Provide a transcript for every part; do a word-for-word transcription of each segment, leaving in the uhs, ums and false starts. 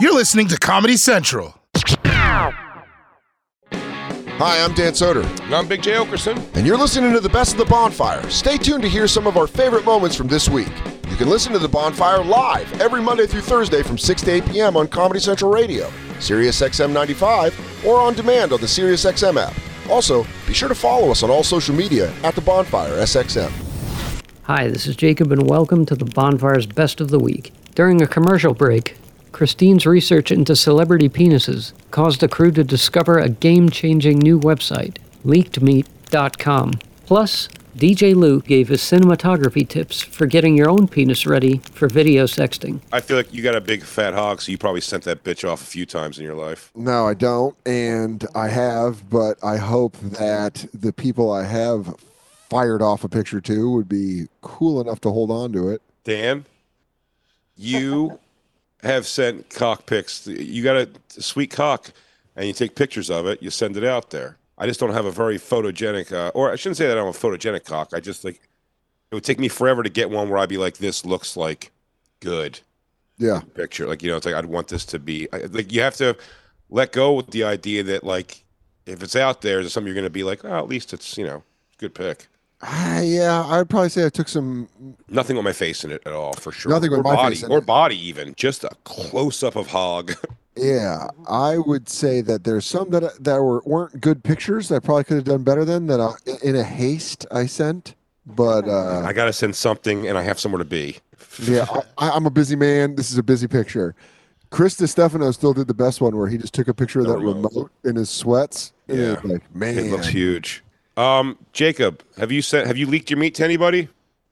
You're listening to Comedy Central. Hi, I'm Dan Soder. And I'm Big J. Okerson. And you're listening to the Best of the Bonfire. Stay tuned to hear some of our favorite moments from this week. You can listen to the Bonfire live every Monday through Thursday from six to eight p.m. on Comedy Central Radio, Sirius X M ninety-five, or on demand on the Sirius X M app. Also, be sure to follow us on all social media at the Bonfire S X M. Hi, this is Jacob, and welcome to the Bonfire's Best of the Week. During a commercial break, Christine's research into celebrity penises caused the crew to discover a game-changing new website, leaked meat dot com. Plus, D J Lou gave his cinematography tips for getting your own penis ready for video sexting. I feel like you got a big fat hog, so you probably sent that bitch off a few times in your life. No, I don't, and I have, but I hope that the people I have fired off a picture to would be cool enough to hold on to it. Dan, you have sent cock pics. You got a sweet cock, and you take pictures of it. You send it out there. I just don't have a very photogenic, uh, or I shouldn't say that I'm a photogenic cock. I just like, it would take me forever to get one where I'd be like, this looks like good. Yeah. Picture. Like, you know, it's like, I'd want this to be, like, you have to let go with the idea that, like, if it's out there, there's something you're going to be like, oh, at least it's, you know, good pic. Uh, yeah, I'd probably say I took some... Nothing with my face in it at all, for sure. Nothing with or my body, face in Or it. body, even. Just a close-up of hog. Yeah, I would say that there's some that that were, weren't good pictures that I probably could have done better than, that I, in a haste I sent. But... Uh, I got to send something, and I have somewhere to be. yeah, I, I'm a busy man. This is a busy picture. Chris DiStefano still did the best one where he just took a picture of that remote, remote in his sweats. And Yeah. it was like, man. It looks huge. Um, Jacob, have you sent? Have you leaked your meat to anybody?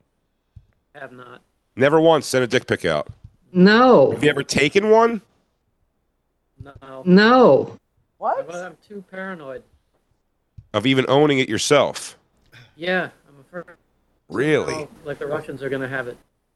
I have not. Never once sent a dick pic out. No. Have you ever taken one? No. No. What? But I'm too paranoid. Of even owning it yourself? Yeah, I'm afraid. Really? Oh, like the Russians are going to have it.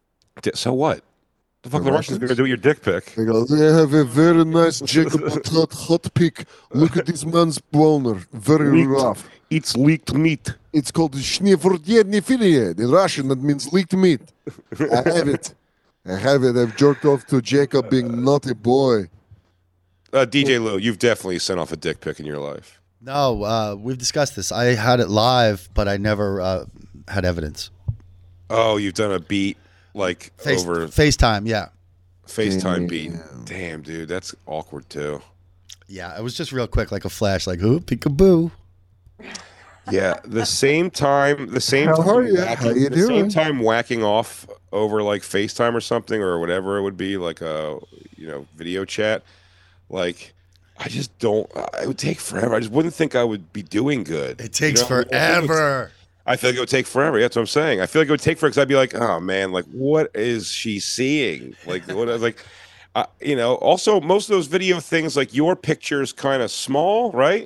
So what? The fuck The the Russians Russians? going to do with your dick pic? They go, they have a very nice Jacob hot, hot pic. Look at this man's boner. Very Leaked. rough. It's leaked meat. It's called Schneeverdiednifilie. In Russian, that means leaked meat. I have it. I have it. I've jerked off to Jacob being naughty boy. Uh, D J Lou, you've definitely sent off a dick pic in your life. No, uh, we've discussed this. I had it live, but I never uh, had evidence. Oh, you've done a beat like Face, over FaceTime, yeah. FaceTime beat. Damn, dude, that's awkward too. Yeah, it was just real quick, like a flash, like, ooh, peekaboo. Yeah, the same time, the same How time, are you? whacking, How you the doing? same time whacking off over like FaceTime or something or whatever it would be, like a you know video chat. Like, I just don't. It would take forever. I just wouldn't think I would be doing good. It takes You know? forever. I feel like it would take forever. That's what I'm saying. I feel like it would take forever because I'd be like, oh man, like what is she seeing? Like what? Like, uh, you know. Also, most of those video things, like your picture's kind of small, right?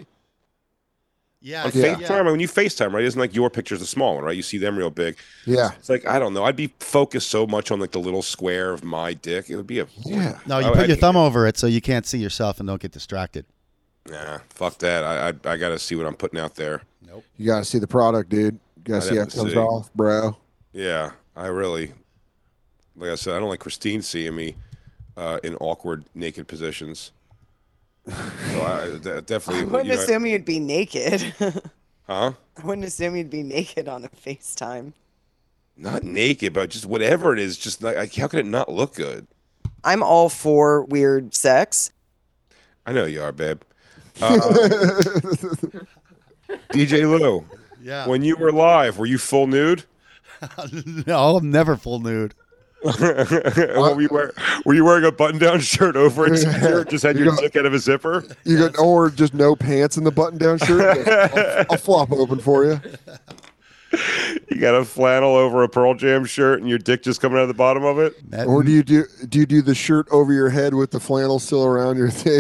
Yeah, On yeah. FaceTime, I mean, when you FaceTime, right? Isn't like your picture's the small one, right? You see them real big. Yeah. It's like, I don't know. I'd be focused so much on like the little square of my dick. It would be a Yeah. No, you I- put I- your thumb over it so you can't see yourself and don't get distracted. Nah, fuck that. I I, I got to see what I'm putting out there. You got to see the product, dude. You got I'd to see how have it to comes see. off, bro. Yeah, I really, like I said, I don't like Christine seeing me uh, in awkward naked positions. So I de- definitely. I wouldn't you know, assume you'd be naked. Huh? I wouldn't assume you'd be naked on a FaceTime. Not naked, but just whatever it is. Just like, how could it not look good? I'm all for weird sex. I know you are, babe. Uh, D J Lou, Yeah. when you were live, were you full nude? No, I'm never full nude. were, you wear, were you wearing a button-down shirt over it? Or just had You your got- dick out of a zipper? You got or just no pants in the button-down shirt. I'll, I'll flop open for you. You got a flannel over a Pearl Jam shirt, and your dick just coming out of the bottom of it. That- Or do you do do you do the shirt over your head with the flannel still around your thing?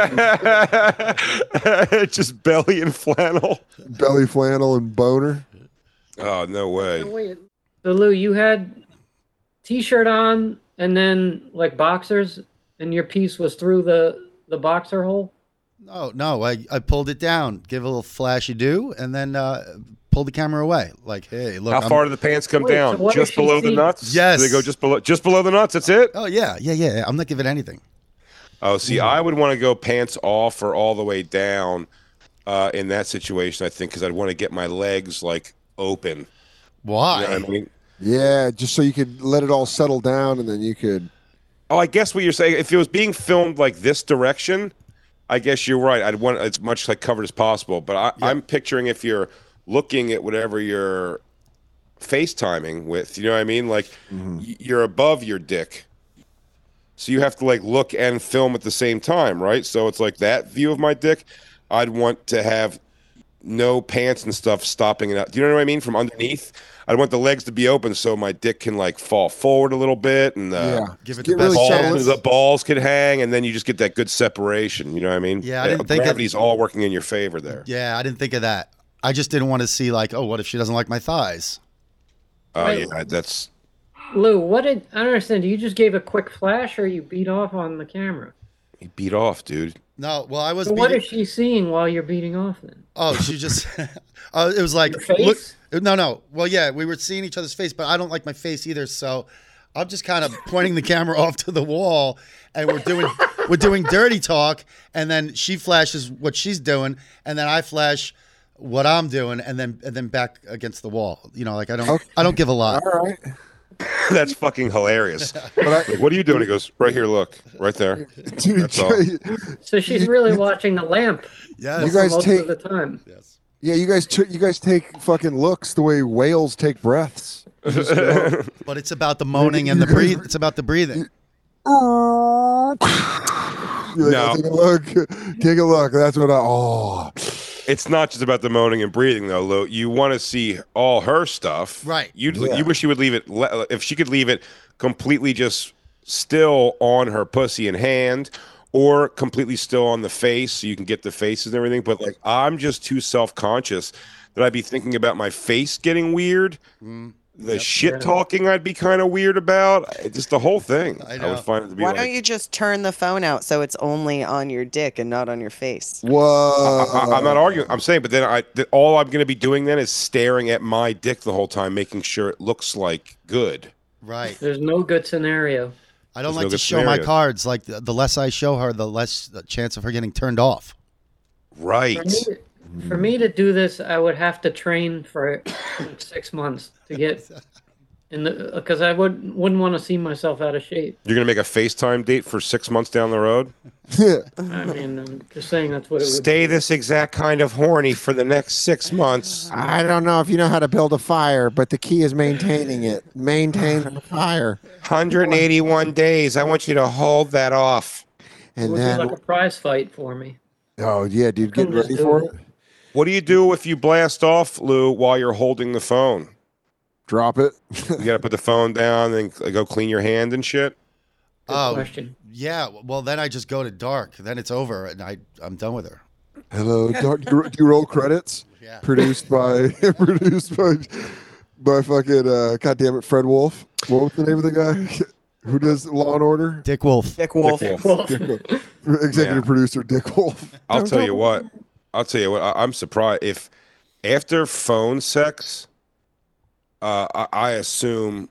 Just belly and flannel. Belly flannel and boner. Oh no way! So wait, so Lou, you had t-shirt on and then like boxers, and your piece was through the the boxer hole? No, no, I, I pulled it down, give a little flashy do, and then uh, pull the camera away. Like, hey, look. How I'm- far do the pants come Wait, down? so what Just if she below the sees- nuts? Yes. Do they go just below just below the nuts? That's it. Oh, yeah, yeah, yeah. I'm not giving anything. Oh, see, I would want to go pants off or all the way down uh, in that situation, I think, because I'd want to get my legs, like, open. Why? You know what I mean? Yeah, just so you could let it all settle down, and then you could. Oh, I guess what you're saying, if it was being filmed like this direction, I guess you're right. I'd want as much like covered as possible. But I, Yeah. I'm picturing if you're looking at whatever you're FaceTiming with, you know what I mean? Like y- you're above your dick. So you have to like look and film at the same time, right? So it's like that view of my dick. I'd want to have no pants and stuff stopping it out. Do you know what I mean? From underneath. I'd want the legs to be open so my dick can like fall forward a little bit and uh, Yeah, Give it Get the best really balls, chance. the balls could hang, and then you just get that good separation. You know what I mean? Yeah, I didn't think it- gravity's all working in your favor there. Yeah, I didn't think of that. I just didn't want to see like, oh, what if she doesn't like my thighs? Oh Right. yeah, that's Lou, what did I don't understand? You just gave a quick flash, or you beat off on the camera? he beat off, dude. No, well, I was. So what beating- is she seeing while you're beating off then? Oh, she just. uh, it was like. Your face? Look, no, no. Well, yeah, we were seeing each other's face, but I don't like my face either. So I'm just kind of pointing the camera off to the wall, and we're doing we're doing dirty talk, and then she flashes what she's doing, and then I flash what I'm doing, and then and then back against the wall. You know, like I don't Okay. I don't give a lot. All right. That's fucking hilarious. But I, Like, what are you doing? He goes, right here, look, right there. dude, That's all. So she's really watching the lamp Yes. You guys most take- of the time. Yes. yeah, you guys, t- you guys take fucking looks the way whales take breaths. You just go, But it's about the moaning and the breathe. It's about the breathing. You're like, No. "Oh, take a look, take a look. That's what I. Oh, It's not just about the moaning and breathing, though, Lou. You want to see all her stuff, Right. You Yeah. you wish you would leave it le- if she could leave it completely just still on her pussy and hand, or completely still on the face, so you can get the faces and everything. But like, I'm just too self conscious that I'd be thinking about my face getting weird. The shit talking I'd be kind of weird about. I- Just the whole thing. I I, know. would find it to be Why like. don't you just turn the phone out so it's only on your dick and not on your face? whoa! I, I'm not arguing. I'm saying, but then I, th- all I'm going to be doing then is staring at my dick the whole time, making sure it looks like good. Right. There's no good scenario. I don't There's like no to good show my scenario. cards. Like the, the less I show her, the less the chance of her getting turned off. Right. For me, for me to do this, I would have to train for six months to get in the because I would wouldn't want to see myself out of shape. You're going to make a FaceTime date for six months down the road? I mean, I'm just saying that's what it would. Stay this exact kind of horny for the next six months. I don't know if you know how to build a fire, but the key is maintaining it. Maintain the fire, one hundred eighty-one days. I want you to hold that off. It and would be then like a prize fight for me. oh yeah, dude, get Couldn't just ready do for it. it. What do you do if you blast off, Lou, while you're holding the phone? Drop it. You got to put the phone down and go clean your hand and shit? Good Oh, question. yeah. Well, then I just go to dark. Then it's over, and I I'm done with her. Hello, do, do you roll credits? Yeah. Produced by produced by by fucking uh, goddamn it, Fred Wolf. What was the name of the guy who does Law and Order? Dick Wolf. Dick Wolf. Dick Wolf. Well, Executive Yeah. producer Dick Wolf. I'll Don't tell tell you me. what. I'll tell you what. I, I'm surprised if after phone sex, uh, I, I assume.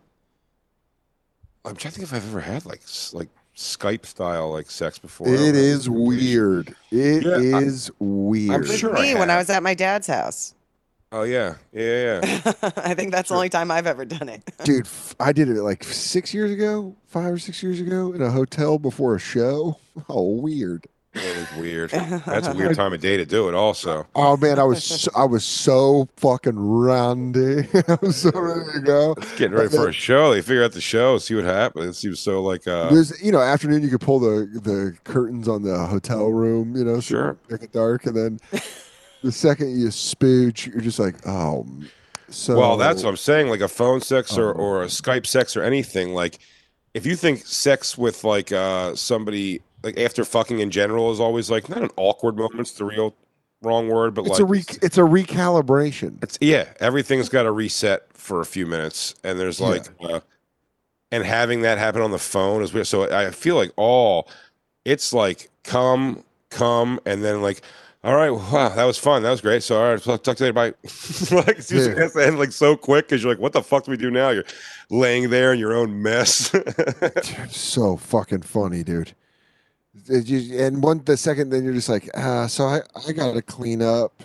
I'm trying to think if I've ever had like s- like Skype style like sex before. It is weird. It Yeah, I- is weird. With Sure I me when I have. was at my dad's house. Oh yeah, yeah, yeah. I think that's the only time I've ever done it. Dude, f- I did it like six years ago, five or six years ago in a hotel before a show. Oh, weird. It was weird. That's a weird time of day to do it. Also, Oh man, I was so, I was so fucking randy. I was so ready to go. getting ready for a show. They figure out the show, see what happens. It seems so like uh, There's you know afternoon you could pull the the curtains on the hotel room, you know, so Sure. it make it dark, and then the second you spooge, you're just like, oh. So well, that's what I'm saying. Like a phone sex or, Oh. or a Skype sex or anything. Like if you think sex with like uh somebody like after fucking in general is always like not an awkward moment. It's the real wrong word, but it's like a re- it's a recalibration. it's yeah. Everything's got to reset for a few minutes, and there's Yeah. like uh, and having that happen on the phone is weird. So I feel like all it's like come come and then like. All right, wow, that was fun. That was great. So, all right, talk talk to you later. Bye. Like, it's just Yeah. has to end like so quick because you're like, what the fuck do we do now? You're laying there in your own mess. So fucking funny, dude. Did you, and one the second, then you're just like, ah, so I, I got to clean up.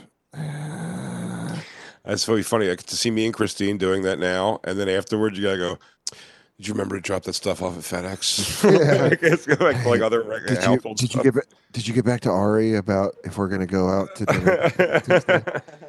That's really funny. I get to see me and Christine doing that now, and then afterwards you gotta go. Did you remember to drop that stuff off at FedEx? Yeah. It's like, like other regular Did you, household did stuff. you get ba- did you get back to Ari about if we're gonna go out to dinner? Tuesday?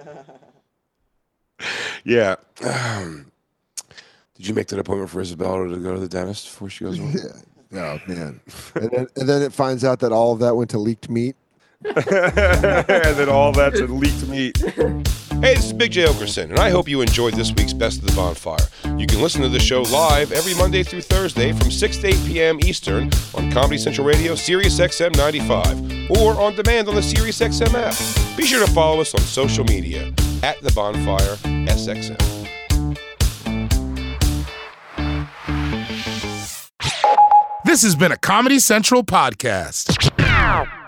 Yeah. Um, did you make that appointment for Isabella to go to the dentist before she goes away? Yeah. Oh man. And then, and then it finds out that all of that went to leaked meat. And then all that's a leaked meat. Hey, this is Big J Okerson, and I hope you enjoyed this week's Best of the Bonfire. You can listen to the show live every Monday through Thursday from six to eight p.m. Eastern on Comedy Central Radio, Sirius X M ninety-five, or on demand on the Sirius X M app. Be sure to follow us on social media at The Bonfire S X M. This has been a Comedy Central podcast.